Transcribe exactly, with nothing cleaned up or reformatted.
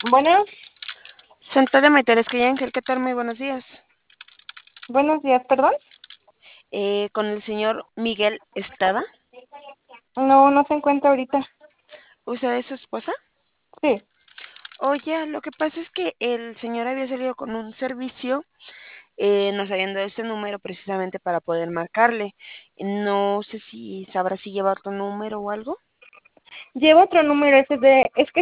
Bueno, Santa de Maiteres y Ángel, ¿qué tal? Muy buenos días. buenos días, perdón. Eh, con el señor Miguel Estada. No, no se encuentra ahorita. ¿Usted es su esposa? Sí. Oye, lo que pasa es que el señor había salido con un servicio, eh, nos habían dado este número precisamente para poder marcarle. No sé si sabrá si lleva otro número o algo. Llevo otro número, ese de, es que